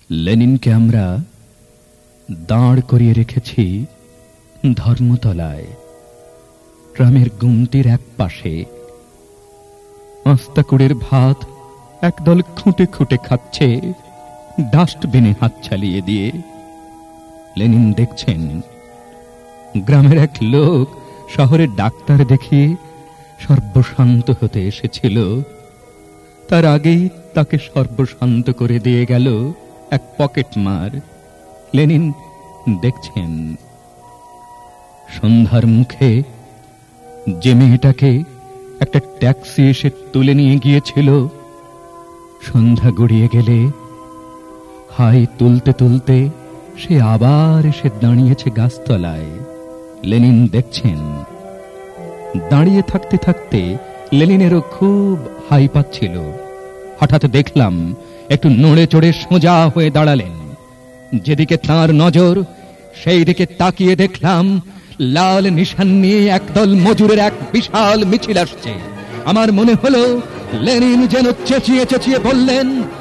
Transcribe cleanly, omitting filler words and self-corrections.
লেনিনকে আমরা দাঁড় করিয়ে রেখেছি ধর্মতলায়, ট্রামের গুমটির এক পাশে। আস্তাকুড়ের ভাত একদল খুঁটে খুঁটে খাচ্ছে ডাস্টবিনে হাত চালিয়ে দিয়ে। লেনিন দেখছেন গ্রামের এক লোক শহরের ডাক্তার দেখিয়ে সর্বশান্ত হতে এসেছিল, তার আগেই তাকে সর্বশান্ত করে দিয়ে গেল এক পকেট মার। লেনিন দেখছেন সন্ধ্যার মুখে যে মেয়েটাকে একটা ট্যাক্সি এসে তুলে নিয়ে গিয়েছিল, সন্ধ্যা গড়িয়ে গেলে হাই তুলতে তুলতে সে আবার এসে দাঁড়িয়েছে গাছতলায়। লেনিন দেখছেন। দাঁড়িয়ে থাকতে থাকতে লেনিনেরও খুব হাই পাচ্ছিল। হঠাৎ দেখলাম একটু নড়ে চড়ে সোজা হয়ে দাঁড়ালেন। যেদিকে তাঁর নজর সেই দিকে তাকিয়ে দেখলাম লাল নিশান নিয়ে একদল মজুরের এক বিশাল মিছিল আসছে। আমার মনে হলো লেনিন যেন চেঁচিয়ে চেঁচিয়ে বললেন,